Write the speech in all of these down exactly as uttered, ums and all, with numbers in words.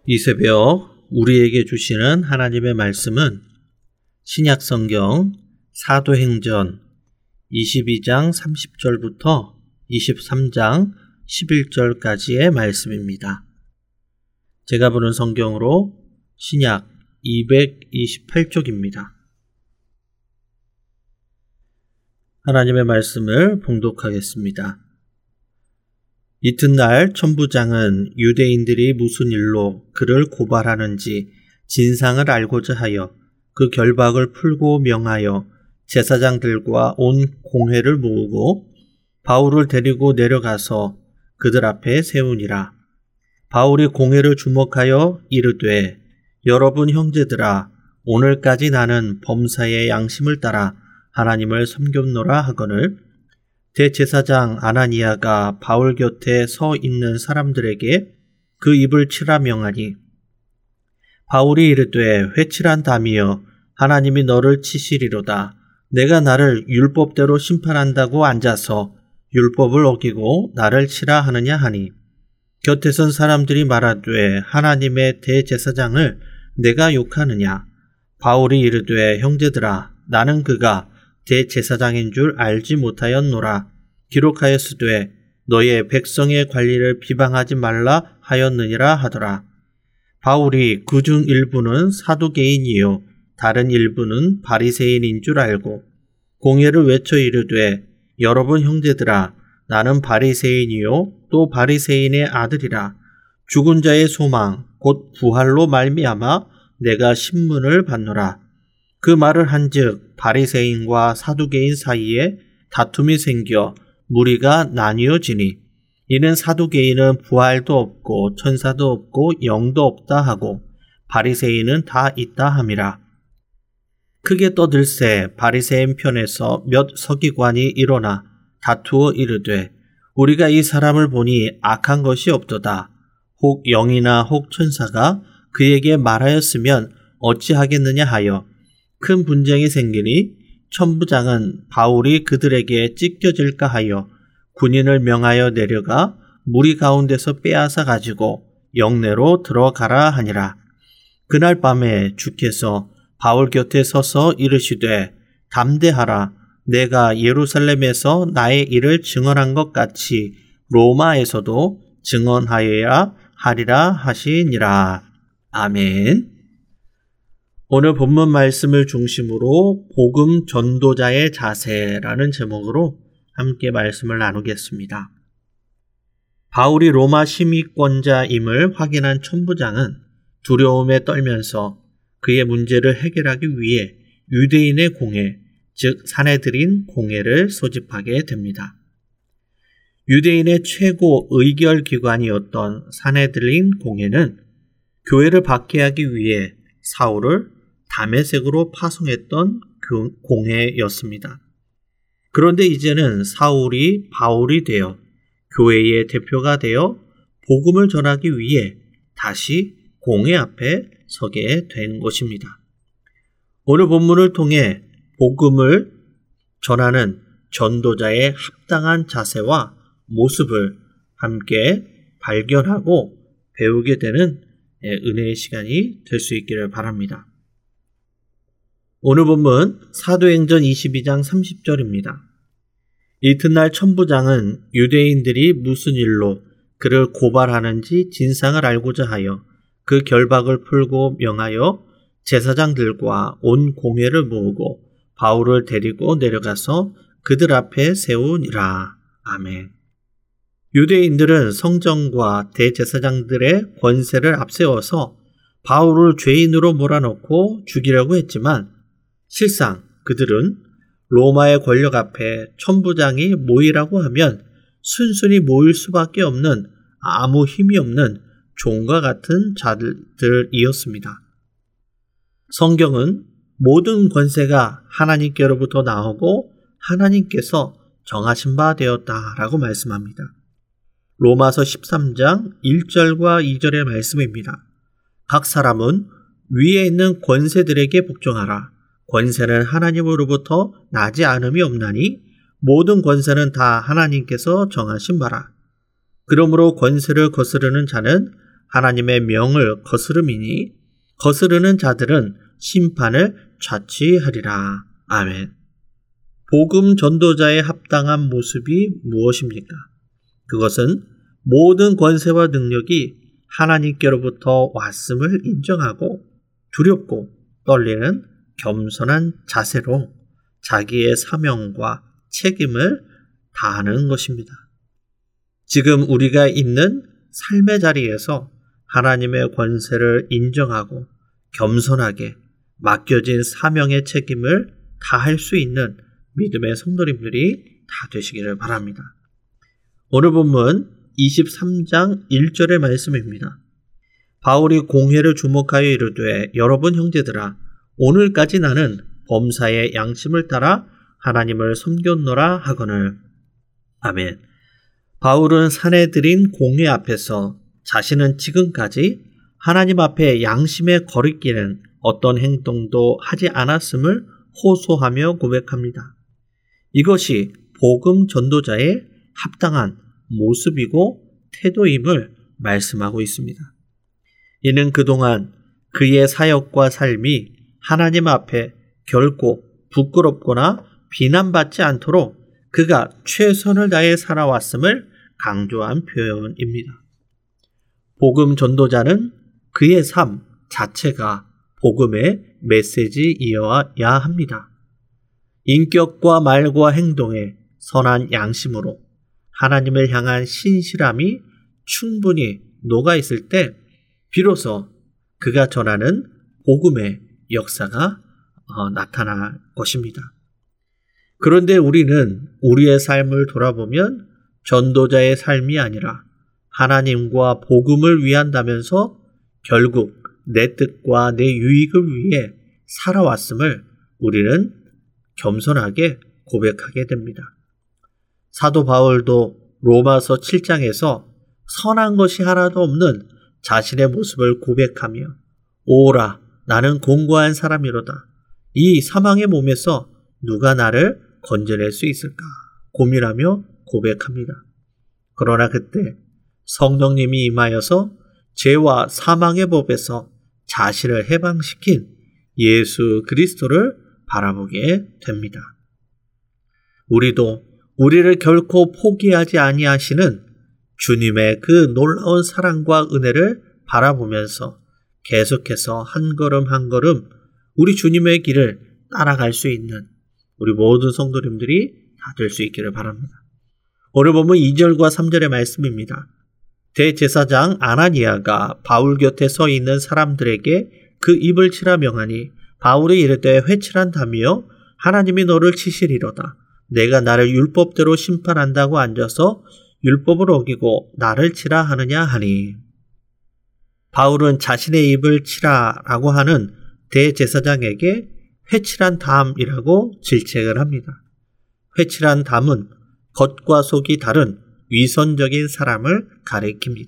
이 새벽 우리에게 주시는 하나님의 말씀은 신약성경 사도행전 이십이 장 삼십 절부터 이십삼 장 십일 절까지의 말씀입니다. 제가 보는 성경으로 신약 이백이십팔 쪽입니다. 하나님의 말씀을 봉독하겠습니다. 이튿날 천부장은 유대인들이 무슨 일로 그를 고발하는지 진상을 알고자 하여 그 결박을 풀고 명하여 제사장들과 온 공회를 모으고 바울을 데리고 내려가서 그들 앞에 세우니라. 바울이 공회를 주목하여 이르되 여러분 형제들아, 오늘까지 나는 범사의 양심을 따라 하나님을 섬겼노라 하거늘 대제사장 아나니아가 바울 곁에 서 있는 사람들에게 그 입을 치라 명하니 바울이 이르되 회칠한 담이여, 하나님이 너를 치시리로다. 내가 나를 율법대로 심판한다고 앉아서 율법을 어기고 나를 치라 하느냐 하니 곁에 선 사람들이 말하되 하나님의 대제사장을 내가 욕하느냐. 바울이 이르되 형제들아, 나는 그가 대제사장인 줄 알지 못하였노라. 기록하였으되 너의 백성의 관리를 비방하지 말라 하였느니라 하더라. 바울이 그중 일부는 사두개인이요 다른 일부는 바리새인인 줄 알고 공회를 외쳐 이르되 여러분 형제들아, 나는 바리새인이요 또 바리새인의 아들이라. 죽은 자의 소망 곧 부활로 말미암아 내가 신문을 받노라. 그 말을 한즉 바리새인과 사두개인 사이에 다툼이 생겨 무리가 나뉘어지니 이는 사두개인은 부활도 없고 천사도 없고 영도 없다 하고 바리새인은 다 있다 함이라. 크게 떠들새 바리새인 편에서 몇 서기관이 일어나 다투어 이르되 우리가 이 사람을 보니 악한 것이 없도다. 혹 영이나 혹 천사가 그에게 말하였으면 어찌하겠느냐 하여 큰 분쟁이 생기니 천부장은 바울이 그들에게 찢겨질까 하여 군인을 명하여 내려가 무리 가운데서 빼앗아 가지고 영내로 들어가라 하니라. 그날 밤에 주께서 바울 곁에 서서 이르시되 담대하라. 내가 예루살렘에서 나의 일을 증언한 것 같이 로마에서도 증언하여야 하리라 하시니라. 아멘. 오늘 본문 말씀을 중심으로 복음 전도자의 자세라는 제목으로 함께 말씀을 나누겠습니다. 바울이 로마 시민권자임을 확인한 천부장은 두려움에 떨면서 그의 문제를 해결하기 위해 유대인의 공회, 즉 산헤드린 공회를 소집하게 됩니다. 유대인의 최고 의결 기관이었던 산헤드린 공회는 교회를 박해하기 위해 사울을 다메섹으로 파송했던 그 공회였습니다. 그런데 이제는 사울이 바울이 되어 교회의 대표가 되어 복음을 전하기 위해 다시 공회 앞에 서게 된 것입니다. 오늘 본문을 통해 복음을 전하는 전도자의 합당한 자세와 모습을 함께 발견하고 배우게 되는 은혜의 시간이 될 수 있기를 바랍니다. 오늘 본문 사도행전 이십이 장 삼십 절입니다. 이튿날 천부장은 유대인들이 무슨 일로 그를 고발하는지 진상을 알고자 하여 그 결박을 풀고 명하여 제사장들과 온 공회를 모으고 바울을 데리고 내려가서 그들 앞에 세우니라. 아멘. 유대인들은 성전과 대제사장들의 권세를 앞세워서 바울을 죄인으로 몰아넣고 죽이려고 했지만 실상 그들은 로마의 권력 앞에 천부장이 모이라고 하면 순순히 모일 수밖에 없는 아무 힘이 없는 종과 같은 자들이었습니다. 성경은 모든 권세가 하나님께로부터 나오고 하나님께서 정하신 바 되었다라고 말씀합니다. 로마서 십삼 장 일 절과 이 절의 말씀입니다. 각 사람은 위에 있는 권세들에게 복종하라. 권세는 하나님으로부터 나지 않음이 없나니 모든 권세는 다 하나님께서 정하신 바라. 그러므로 권세를 거스르는 자는 하나님의 명을 거스름이니 거스르는 자들은 심판을 자취하리라. 아멘. 복음 전도자의 합당한 모습이 무엇입니까? 그것은 모든 권세와 능력이 하나님께로부터 왔음을 인정하고 두렵고 떨리는 겸손한 자세로 자기의 사명과 책임을 다하는 것입니다. 지금 우리가 있는 삶의 자리에서 하나님의 권세를 인정하고 겸손하게 맡겨진 사명의 책임을 다할 수 있는 믿음의 성도님들이 다 되시기를 바랍니다. 오늘 본문 이십삼 장 일 절의 말씀입니다. 바울이 공회를 주목하여 이르되 여러분 형제들아 오늘까지 나는 범사의 양심을 따라 하나님을 섬겼노라 하거늘. 아멘. 바울은 사내들인 공회 앞에서 자신은 지금까지 하나님 앞에 양심에 거리끼는 어떤 행동도 하지 않았음을 호소하며 고백합니다. 이것이 복음 전도자의 합당한 모습이고 태도임을 말씀하고 있습니다. 이는 그동안 그의 사역과 삶이 하나님 앞에 결코 부끄럽거나 비난받지 않도록 그가 최선을 다해 살아왔음을 강조한 표현입니다. 복음 전도자는 그의 삶 자체가 복음의 메시지이어야 합니다. 인격과 말과 행동에 선한 양심으로 하나님을 향한 신실함이 충분히 녹아있을 때 비로소 그가 전하는 복음의 역사가 어, 나타날 것입니다. 그런데 우리는 우리의 삶을 돌아보면 전도자의 삶이 아니라 하나님과 복음을 위한다면서 결국 내 뜻과 내 유익을 위해 살아왔음을 우리는 겸손하게 고백하게 됩니다. 사도 바울도 로마서 칠 장에서 선한 것이 하나도 없는 자신의 모습을 고백하며 오라 나는 공고한 사람이로다. 이 사망의 몸에서 누가 나를 건져낼 수 있을까 고민하며 고백합니다. 그러나 그때 성령님이 임하여서 죄와 사망의 법에서 자신을 해방시킨 예수 그리스도를 바라보게 됩니다. 우리도 우리를 결코 포기하지 아니하시는 주님의 그 놀라운 사랑과 은혜를 바라보면서 계속해서 한 걸음 한 걸음 우리 주님의 길을 따라갈 수 있는 우리 모든 성도님들이 다 될 수 있기를 바랍니다. 오늘 보면 이 절과 삼 절의 말씀입니다. 대제사장 아나니아가 바울 곁에 서 있는 사람들에게 그 입을 치라 명하니 바울이 이르되 회칠한 담이여 하나님이 너를 치시리로다. 내가 나를 율법대로 심판한다고 앉아서 율법을 어기고 나를 치라 하느냐 하니. 바울은 자신의 입을 치라라고 하는 대제사장에게 회칠한 담이라고 질책을 합니다. 회칠한 담은 겉과 속이 다른 위선적인 사람을 가리킵니다.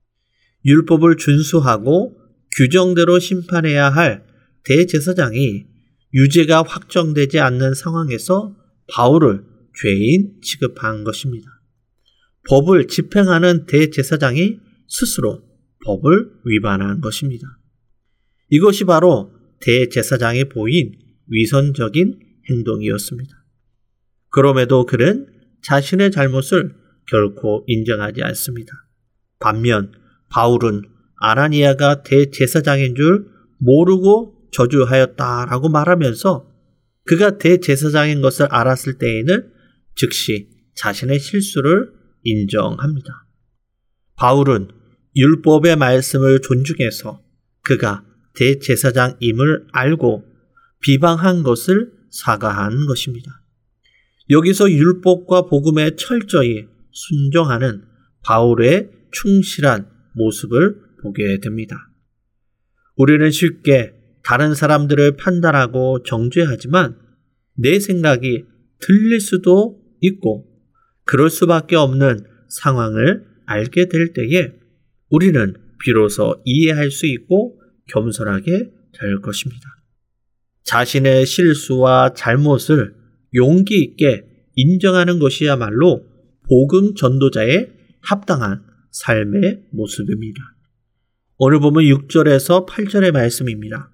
율법을 준수하고 규정대로 심판해야 할 대제사장이 유죄가 확정되지 않는 상황에서 바울을 죄인 취급한 것입니다. 법을 집행하는 대제사장이 스스로 법을 위반한 것입니다. 이것이 바로 대제사장이 보인 위선적인 행동이었습니다. 그럼에도 그는 자신의 잘못을 결코 인정하지 않습니다. 반면 바울은 아나니아가 대제사장인 줄 모르고 저주하였다라고 말하면서 그가 대제사장인 것을 알았을 때에는 즉시 자신의 실수를 인정합니다. 바울은 율법의 말씀을 존중해서 그가 대제사장임을 알고 비방한 것을 사과한 것입니다. 여기서 율법과 복음에 철저히 순종하는 바울의 충실한 모습을 보게 됩니다. 우리는 쉽게 다른 사람들을 판단하고 정죄하지만 내 생각이 틀릴 수도 있고 그럴 수밖에 없는 상황을 알게 될 때에 우리는 비로소 이해할 수 있고 겸손하게 될 것입니다. 자신의 실수와 잘못을 용기 있게 인정하는 것이야말로 복음 전도자의 합당한 삶의 모습입니다. 오늘 보면 육 절에서 팔 절의 말씀입니다.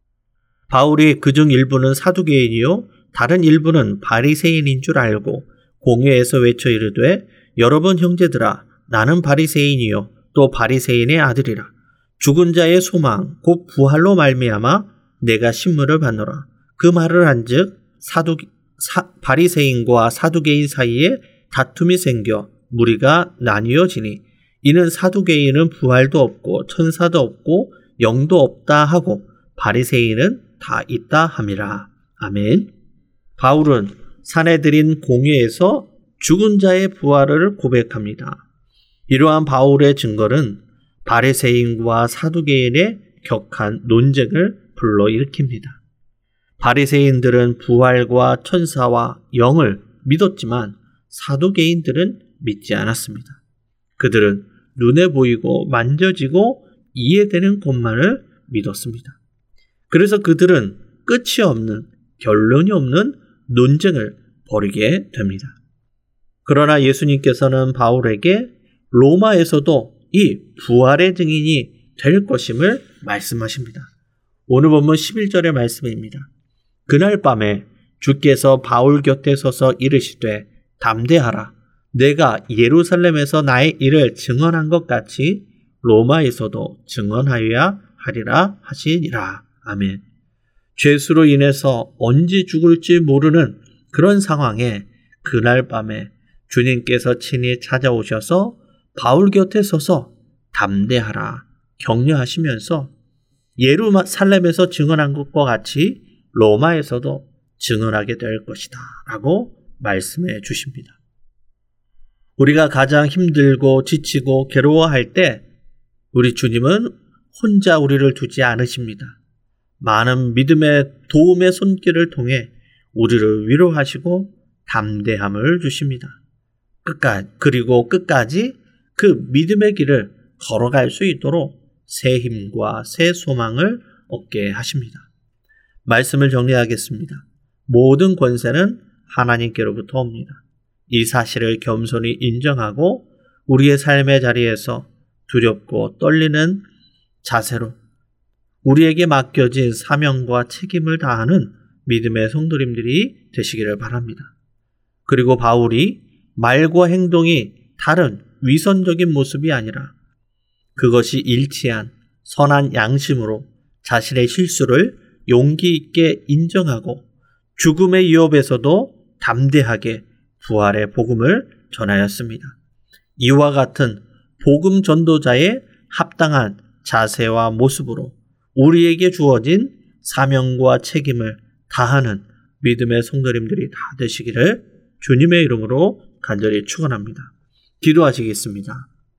바울이 그중 일부는 사두개인이요 다른 일부는 바리새인인 줄 알고 공회에서 외쳐 이르되 여러분 형제들아 나는 바리새인이요 또 바리새인의 아들이라. 죽은 자의 소망 곧 부활로 말미암아 내가 신문을 받노라. 그 말을 한즉 사두 사, 바리새인과 사두개인 사이에 다툼이 생겨 무리가 나뉘어지니 이는 사두개인은 부활도 없고 천사도 없고 영도 없다 하고 바리새인은 다 있다 함이라. 아멘. 바울은 사내들인 공회에서 죽은 자의 부활을 고백합니다. 이러한 바울의 증거는 바리새인과 사두개인의 격한 논쟁을 불러일으킵니다. 바리새인들은 부활과 천사와 영을 믿었지만 사두개인들은 믿지 않았습니다. 그들은 눈에 보이고 만져지고 이해되는 것만을 믿었습니다. 그래서 그들은 끝이 없는 결론이 없는 논쟁을 벌이게 됩니다. 그러나 예수님께서는 바울에게 로마에서도 이 부활의 증인이 될 것임을 말씀하십니다. 오늘 보면 십일 절의 말씀입니다. 그날 밤에 주께서 바울 곁에 서서 이르시되 담대하라. 내가 예루살렘에서 나의 일을 증언한 것 같이 로마에서도 증언하여야 하리라 하시니라. 아멘. 죄수로 인해서 언제 죽을지 모르는 그런 상황에 그날 밤에 주님께서 친히 찾아오셔서 바울 곁에 서서 담대하라 격려하시면서 예루살렘에서 증언한 것과 같이 로마에서도 증언하게 될 것이다 라고 말씀해 주십니다. 우리가 가장 힘들고 지치고 괴로워할 때 우리 주님은 혼자 우리를 두지 않으십니다. 많은 믿음의 도움의 손길을 통해 우리를 위로하시고 담대함을 주십니다. 끝까지, 그리고 끝까지 그 믿음의 길을 걸어갈 수 있도록 새 힘과 새 소망을 얻게 하십니다. 말씀을 정리하겠습니다. 모든 권세는 하나님께로부터 옵니다. 이 사실을 겸손히 인정하고 우리의 삶의 자리에서 두렵고 떨리는 자세로 우리에게 맡겨진 사명과 책임을 다하는 믿음의 성도님들이 되시기를 바랍니다. 그리고 바울이 말과 행동이 다른 위선적인 모습이 아니라 그것이 일치한 선한 양심으로 자신의 실수를 용기 있게 인정하고 죽음의 위협에서도 담대하게 부활의 복음을 전하였습니다. 이와 같은 복음 전도자의 합당한 자세와 모습으로 우리에게 주어진 사명과 책임을 다하는 믿음의 성도님들이 다 되시기를 주님의 이름으로 간절히 축원합니다. 기도하시겠습니다.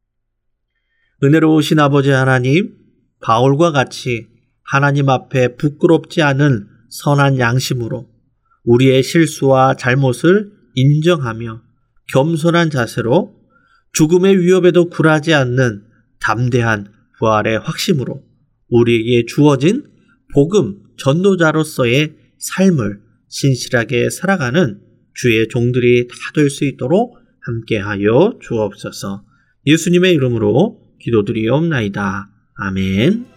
은혜로우신 아버지 하나님, 바울과 같이 하나님 앞에 부끄럽지 않은 선한 양심으로 우리의 실수와 잘못을 인정하며 겸손한 자세로 죽음의 위협에도 굴하지 않는 담대한 부활의 확심으로 우리에게 주어진 복음 전도자로서의 삶을 신실하게 살아가는 주의 종들이 다 될 수 있도록 함께하여 주옵소서. 예수님의 이름으로 기도드리옵나이다. 아멘.